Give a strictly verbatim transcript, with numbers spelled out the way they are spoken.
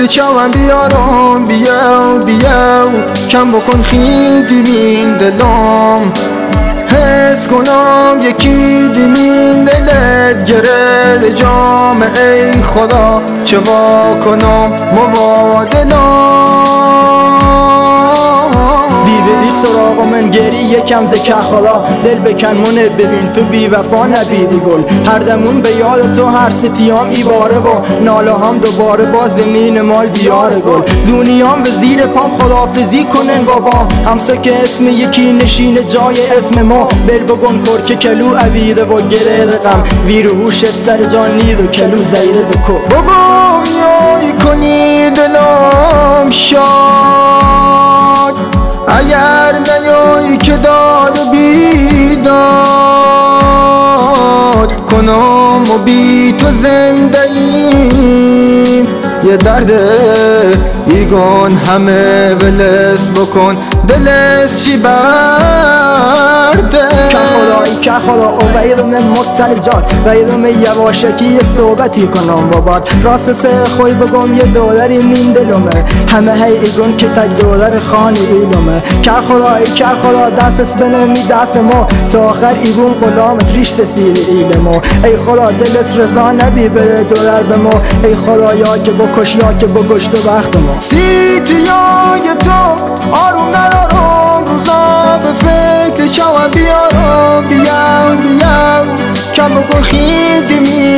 فکر چاوم بیارم بیاو بیاو کم بکن خیلی بین دلم حس کنم یکی دیمین دلت گره جام ای خدا چقا کنم موادلم دیر دیر سراغ من گری یکم زکه خدا دل بکن منه ببین تو بی وفا نبیدی گل هر دمون به یاد تو هر ستیام ایباره با ناله هم دوباره باز بمین مال دیار گل زونیام به زیر پام خدافزی کنن بابام همسا که اسم یکی نشین جای اسم ما بر بگن کرک کلو اویده و گره غم ویر هوش سر جان نید و کلو زیره بکو بگو یای کنی دلم شاد اگر نیایی که داد و بیداد کنم و بی تو زنده ایم یه درد بیگان همه ولس بکن دلس چی برده که خدایی که خدا او ویدم مسلجات ویدم یواشکی صحبتی کنم بابات راست سه خوی بگم یه دولاری مین دلمه همه هی ایگون که تک دولار خانی ایلمه که خدایی که خدا دست اسبنمی دست ما تا آخر ایگون غلامت ریش سفید ایلمو ای خدا دلت رضا نبی بده دولار به ما ای خدا یا که بکش یا که بکش تو وقت ما سیتیای تو آروم ندارم روزا به فکر چاوم بیارم بیاو بیاو کم بکن خیلی می